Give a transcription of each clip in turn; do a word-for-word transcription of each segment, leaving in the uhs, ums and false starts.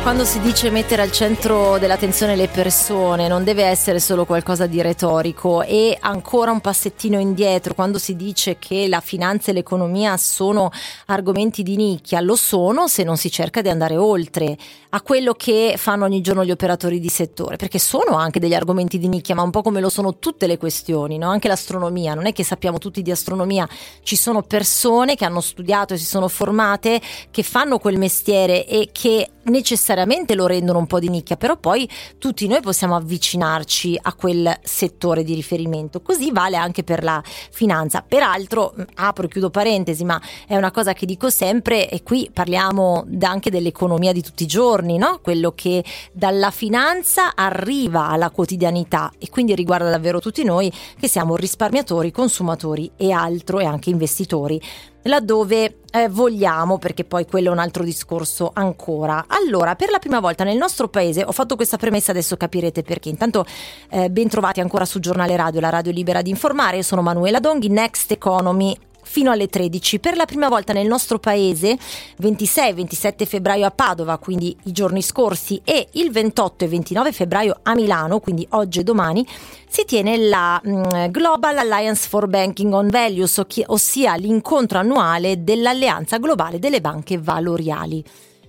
Quando si dice mettere al centro dell'attenzione le persone non deve essere solo qualcosa di retorico, e ancora un passettino indietro quando si dice che la finanza e l'economia sono argomenti di nicchia. Lo sono se non si cerca di andare oltre a quello che fanno ogni giorno gli operatori di settore, perché sono anche degli argomenti di nicchia, ma un po' come lo sono tutte le questioni, no? Anche l'astronomia, non è che sappiamo tutti di astronomia, ci sono persone che hanno studiato e si sono formate, che fanno quel mestiere e che necessariamente lo rendono un po' di nicchia, però poi tutti noi possiamo avvicinarci a quel settore di riferimento. Così vale anche per la finanza. Peraltro, apro e chiudo parentesi, ma è una cosa che dico sempre, e qui parliamo anche dell'economia di tutti i giorni, no? Quello che dalla finanza arriva alla quotidianità e quindi riguarda davvero tutti noi che siamo risparmiatori, consumatori e altro, e anche investitori, laddove eh, vogliamo, perché poi quello è un altro discorso ancora. Allora, per la prima volta nel nostro paese, ho fatto questa premessa, adesso capirete perché. Intanto eh, ben trovati ancora su Giornale Radio, la radio libera di informare. Io sono Manuela Donghi, Next Economy fino alle tredici. Per la prima volta nel nostro paese, ventisei ventisette febbraio a Padova, quindi i giorni scorsi, e il ventotto e ventinove febbraio a Milano, quindi oggi e domani, si tiene la mh, Global Alliance for Banking on Values, ossia l'incontro annuale dell'Alleanza Globale delle Banche Valoriali.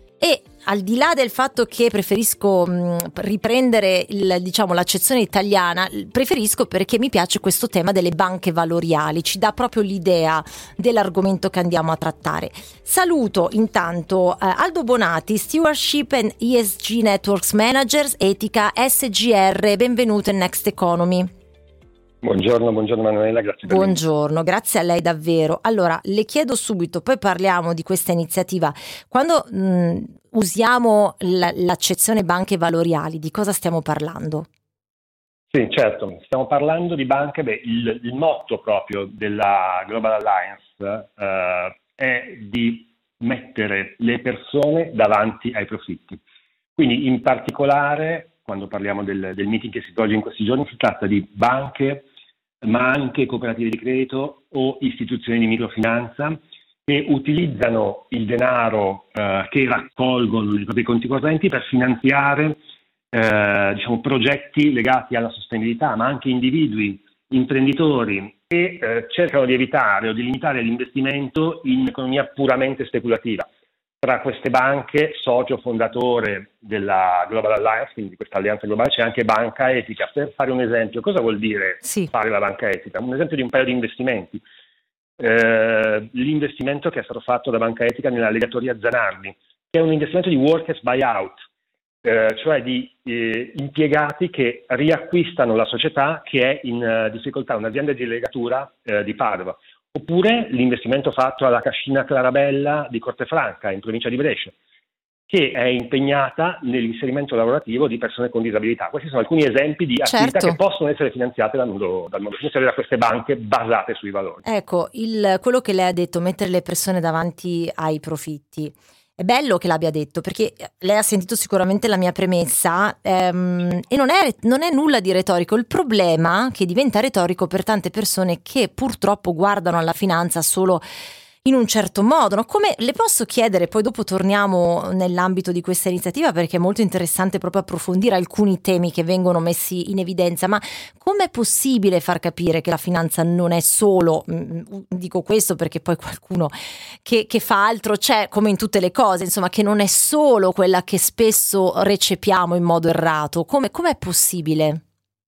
E al di là del fatto che preferisco mh, riprendere il, diciamo, l'accezione italiana, preferisco perché mi piace questo tema delle banche valoriali, ci dà proprio l'idea dell'argomento che andiamo a trattare. Saluto intanto eh, Aldo Bonati, Stewardship and E S G Networks Managers, Etica S G R, benvenuto in Next Economy. Buongiorno, buongiorno Manuela, grazie per Buongiorno, grazie a lei davvero. Allora, le chiedo subito, poi parliamo di questa iniziativa. Quando mh, usiamo l- l'accezione banche valoriali, di cosa stiamo parlando? Sì, certo, stiamo parlando di banche, beh, il, il motto proprio della Global Alliance eh, è di mettere le persone davanti ai profitti. Quindi in particolare, quando parliamo del, del meeting che si svolge in questi giorni, si tratta di banche, ma anche cooperative di credito o istituzioni di microfinanza che utilizzano il denaro eh, che raccolgono nei propri conti correnti per finanziare eh, diciamo, progetti legati alla sostenibilità, ma anche individui, imprenditori, e eh, cercano di evitare o di limitare l'investimento in economia puramente speculativa. Tra queste banche, socio fondatore della Global Alliance, quindi di questa alleanza globale, c'è anche Banca Etica. Per fare un esempio, cosa vuol dire Sì. fare la Banca Etica? Un esempio di un paio di investimenti. Eh, l'investimento che è stato fatto da Banca Etica nella legatoria Zanardi, che è un investimento di workers buyout, eh, cioè di eh, impiegati che riacquistano la società che è in uh, difficoltà, un'azienda di legatura eh, di Padova. Oppure l'investimento fatto alla Cascina Clarabella di Cortefranca, in provincia di Brescia, che è impegnata nell'inserimento lavorativo di persone con disabilità. Questi sono alcuni esempi di attività Certo. che possono essere finanziate dal mondo, dal mondo finanziario, da queste banche basate sui valori. Ecco, il, quello che lei ha detto, mettere le persone davanti ai profitti. È bello che l'abbia detto, perché lei ha sentito sicuramente la mia premessa ehm, e non è, non è nulla di retorico. Il problema che diventa retorico per tante persone che purtroppo guardano alla finanza solo in un certo modo, no? Come le posso chiedere, poi dopo torniamo nell'ambito di questa iniziativa perché è molto interessante proprio approfondire alcuni temi che vengono messi in evidenza, ma com'è possibile far capire che la finanza non è solo, dico questo perché poi qualcuno che, che fa altro c'è, come in tutte le cose, insomma, che non è solo quella che spesso recepiamo in modo errato? Come, com'è possibile?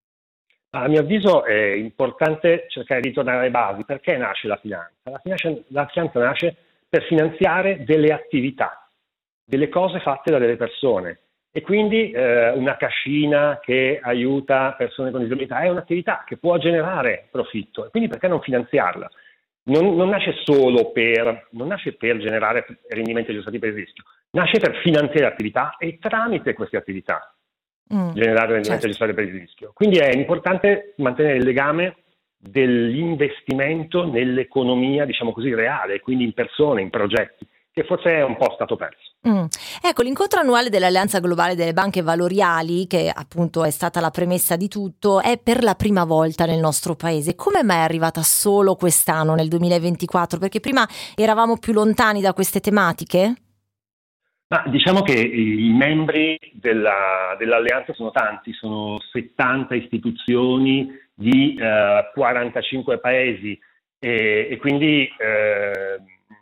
A mio avviso è importante cercare di tornare alle basi. Perché nasce la finanza? La finanza, la finanza nasce per finanziare delle attività, delle cose fatte da delle persone, e quindi eh, una cascina che aiuta persone con disabilità è un'attività che può generare profitto, e quindi perché non finanziarla? Non, non nasce solo per, non nasce per generare rendimenti aggiustati per il rischio, nasce per finanziare attività e tramite queste attività Mm, generare rendimento certo. aggiustato per il rischio. Quindi è importante mantenere il legame dell'investimento nell'economia, diciamo così, reale, quindi in persone, in progetti, che forse è un po' stato perso. Mm. Ecco, l'incontro annuale dell'Alleanza Globale delle Banche Valoriali, che appunto è stata la premessa di tutto, è per la prima volta nel nostro paese. Come mai è arrivata solo quest'anno, nel duemilaventiquattro? Perché prima eravamo più lontani da queste tematiche? Ma diciamo che i membri della, dell'alleanza sono tanti, sono settanta istituzioni di eh, quarantacinque paesi e, e quindi eh,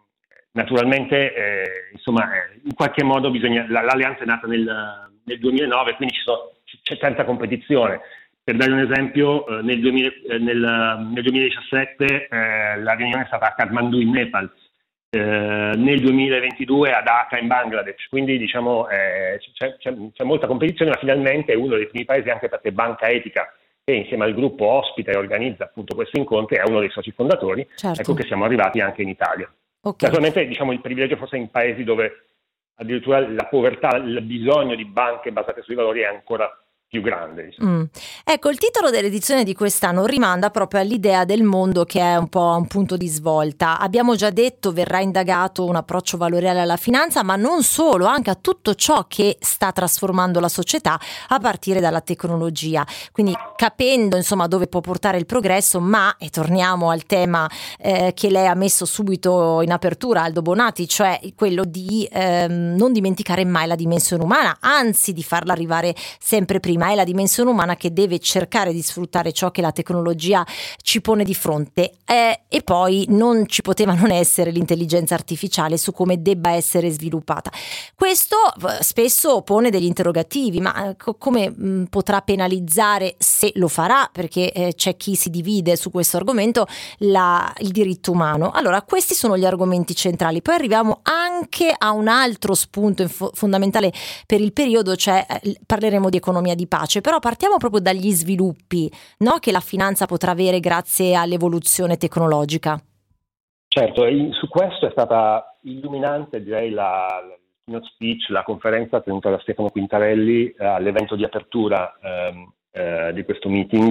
naturalmente eh, insomma eh, in qualche modo bisogna, l'alleanza è nata nel, nel duemilanove, quindi ci sono, c'è tanta competizione. Per dare un esempio, eh, nel, duemila, eh, nel, nel duemiladiciassette eh, la riunione è stata a Kathmandu in Nepal. Eh, nel duemilaventidue a Dhaka in Bangladesh, quindi diciamo eh, c'è, c'è, c'è molta competizione, ma finalmente è uno dei primi paesi, anche perché Banca Etica, che insieme al gruppo ospita e organizza appunto questi incontri, è uno dei soci fondatori. Certo. Ecco che siamo arrivati anche in Italia. Okay. Naturalmente diciamo il privilegio forse in paesi dove addirittura la povertà, il bisogno di banche basate sui valori è ancora più grande. Diciamo. Mm. Ecco, il titolo dell'edizione di quest'anno rimanda proprio all'idea del mondo che è un po' un punto di svolta. Abbiamo già detto verrà indagato un approccio valoriale alla finanza, ma non solo, anche a tutto ciò che sta trasformando la società a partire dalla tecnologia. Quindi capendo insomma dove può portare il progresso, ma, e torniamo al tema eh, che lei ha messo subito in apertura, Aldo Bonati, cioè quello di ehm, non dimenticare mai la dimensione umana, anzi di farla arrivare sempre prima. È la dimensione umana che deve cercare di sfruttare ciò che la tecnologia ci pone di fronte eh, e poi non ci poteva non essere l'intelligenza artificiale su come debba essere sviluppata. Questo spesso pone degli interrogativi, ma co- come mh, potrà penalizzare, se lo farà, perché eh, c'è chi si divide su questo argomento, la, il diritto umano. Allora, questi sono gli argomenti centrali. Poi arriviamo anche a un altro spunto inf- fondamentale per il periodo, cioè eh, parleremo di economia di pace, però partiamo proprio dagli sviluppi, no, che la finanza potrà avere grazie all'evoluzione tecnologica. Certo, e su questo è stata illuminante, direi, la, la keynote speech, la conferenza tenuta da Stefano Quintarelli eh, all'evento di apertura ehm, eh, di questo meeting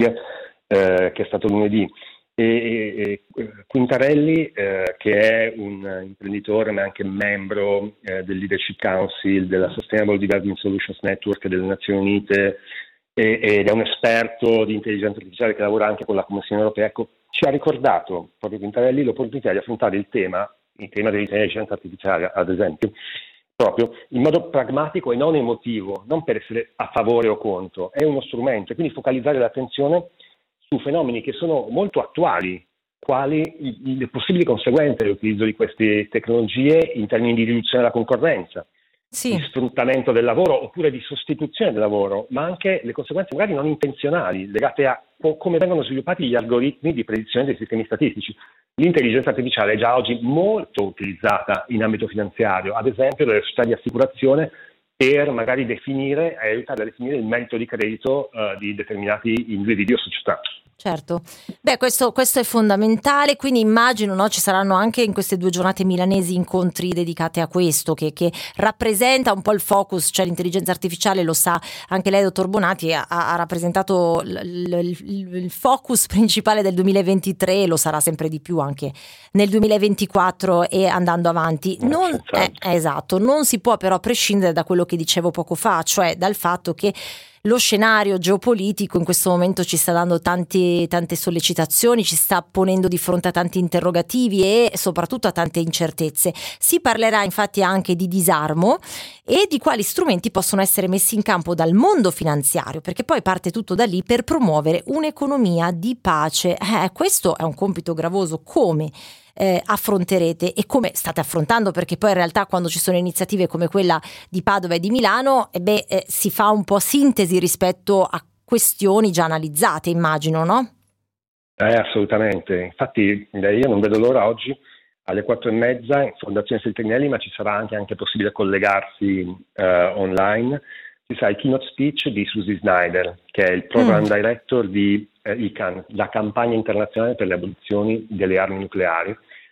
eh, che è stato lunedì. E, e, e Quintarelli, eh, che è un imprenditore ma anche membro eh, del Leadership Council, della Sustainable Development Solutions Network delle Nazioni Unite e, ed è un esperto di intelligenza artificiale che lavora anche con la Commissione Europea, ecco, ci ha ricordato proprio Quintarelli l'opportunità di affrontare il tema, il tema dell'intelligenza artificiale ad esempio, proprio in modo pragmatico e non emotivo, non per essere a favore o contro, è uno strumento e quindi focalizzare l'attenzione su fenomeni che sono molto attuali, quali i, le possibili conseguenze dell'utilizzo di queste tecnologie in termini di riduzione della concorrenza, sì. di sfruttamento del lavoro oppure di sostituzione del lavoro, ma anche le conseguenze magari non intenzionali legate a co- come vengono sviluppati gli algoritmi di predizione dei sistemi statistici. L'intelligenza artificiale è già oggi molto utilizzata in ambito finanziario, ad esempio dalle società di assicurazione per magari definire e aiutare a definire il merito di credito uh, di determinati individui o società. Certo, beh questo, questo è fondamentale, quindi immagino no, ci saranno anche in queste due giornate milanesi incontri dedicati a questo che, che rappresenta un po' il focus, cioè l'intelligenza artificiale, lo sa anche lei dottor Bonati, ha, ha rappresentato l, l, il, il focus principale del duemilaventitré e lo sarà sempre di più anche nel duemilaventiquattro e andando avanti. Non, eh, esatto, non si può però prescindere da quello che dicevo poco fa, cioè dal fatto che lo scenario geopolitico in questo momento ci sta dando tanti, tante sollecitazioni, ci sta ponendo di fronte a tanti interrogativi e soprattutto a tante incertezze. Si parlerà infatti anche di disarmo e di quali strumenti possono essere messi in campo dal mondo finanziario, perché poi parte tutto da lì per promuovere un'economia di pace. Eh, questo è un compito gravoso. Come Eh, affronterete e come state affrontando, perché poi in realtà quando ci sono iniziative come quella di Padova e di Milano eh beh, eh, si fa un po' sintesi rispetto a questioni già analizzate, immagino, no? Eh, assolutamente, infatti io non vedo l'ora oggi alle quattro e mezza in Fondazione Feltrinelli, ma ci sarà anche, anche possibile collegarsi eh, online. Ci sarà il keynote speech di Susie Snyder, che è il program mm. director di eh, I C A N, la campagna internazionale per le abolizioni delle armi nucleari,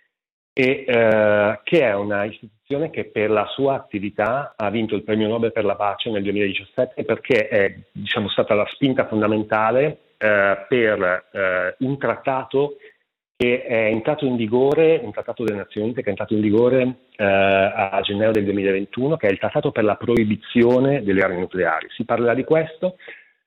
e eh, che è una istituzione che per la sua attività ha vinto il premio Nobel per la pace nel duemiladiciassette perché è diciamo, stata la spinta fondamentale eh, per eh, un trattato che è entrato in vigore, un trattato delle Nazioni Unite che è entrato in vigore eh, a gennaio del duemilaventuno, che è il trattato per la proibizione delle armi nucleari. Si parlerà di questo,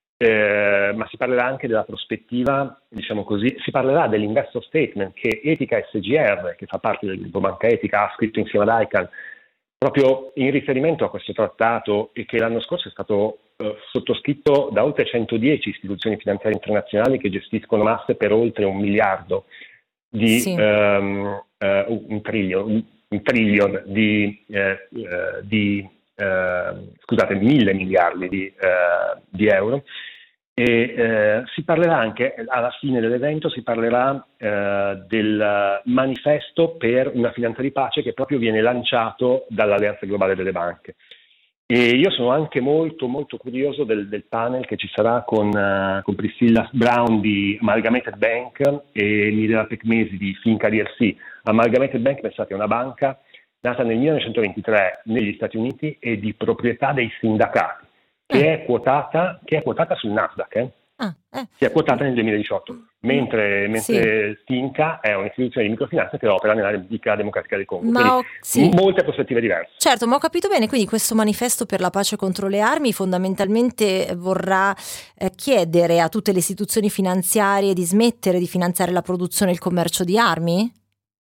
eh, ma si parlerà anche della prospettiva, diciamo così, si parlerà dell'investor statement che Etica S G R, che fa parte del gruppo Banca Etica, ha scritto insieme ad I C A N proprio in riferimento a questo trattato e che l'anno scorso è stato eh, sottoscritto da oltre centodieci istituzioni finanziarie internazionali che gestiscono masse per oltre un miliardo di Sì. um, uh, un trillion, un, un trillion di, eh, uh, di uh, scusate, mille miliardi di, uh, di euro. E eh, si parlerà anche, alla fine dell'evento, si parlerà eh, del manifesto per una finanza di pace che proprio viene lanciato dall'Alleanza Globale delle Banche. E io sono anche molto molto curioso del, del panel che ci sarà con, uh, con Priscilla Brown di Amalgamated Bank e Mirela Pecmesi di Finca D L C. Amalgamated Bank, pensate, è una banca nata nel millenovecentoventitré negli Stati Uniti e di proprietà dei sindacati. Che è quotata, che è quotata sul Nasdaq, eh? Ah, eh. Che è quotata nel duemiladiciotto, mentre, mentre sì. Finca è un'istituzione di microfinanza che opera nella Repubblica Democratica del Congo. Ma ho, sì. Molte prospettive diverse. Certo, ma ho capito bene, quindi questo manifesto per la pace contro le armi fondamentalmente vorrà eh, chiedere a tutte le istituzioni finanziarie di smettere di finanziare la produzione e il commercio di armi?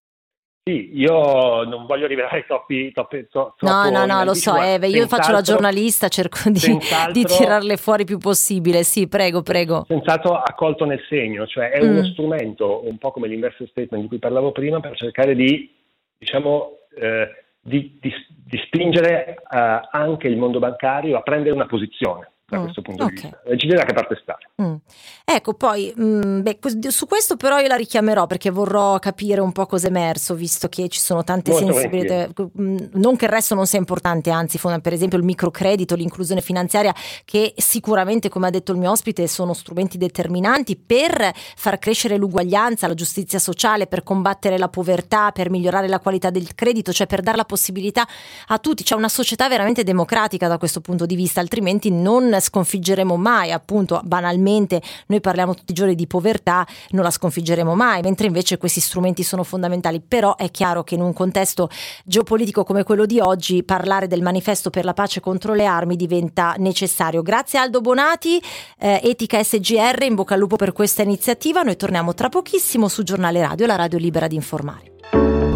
Sì, io non voglio rivelare troppi, troppi, troppo. No, no, no, lo so, eh, io faccio la giornalista, cerco di, di tirarle fuori il più possibile. Sì, prego, prego. Senz'altro accolto nel segno, cioè è mm. uno strumento, un po' come l'inverse statement di cui parlavo prima, per cercare di, diciamo, eh, di, di, di spingere eh, anche il mondo bancario a prendere una posizione. Da questo punto okay. di vista, decidere da che parte stare. Mm. Ecco, poi mh, beh, su questo però io la richiamerò perché vorrò capire un po' cosa è emerso, visto che ci sono tante Molto sensibilità, non che il resto non sia importante, anzi, per esempio il microcredito, l'inclusione finanziaria, che sicuramente, come ha detto il mio ospite, sono strumenti determinanti per far crescere l'uguaglianza, la giustizia sociale, per combattere la povertà, per migliorare la qualità del credito, cioè per dare la possibilità a tutti. C'è una società veramente democratica da questo punto di vista, altrimenti non sconfiggeremo mai, appunto, banalmente noi parliamo tutti i giorni di povertà, non la sconfiggeremo mai, mentre invece questi strumenti sono fondamentali. Però è chiaro che in un contesto geopolitico come quello di oggi parlare del manifesto per la pace contro le armi diventa necessario. Grazie Aldo Bonati, eh, Etica S G R, in bocca al lupo per questa iniziativa. Noi torniamo tra pochissimo su Giornale Radio, la radio libera di informare.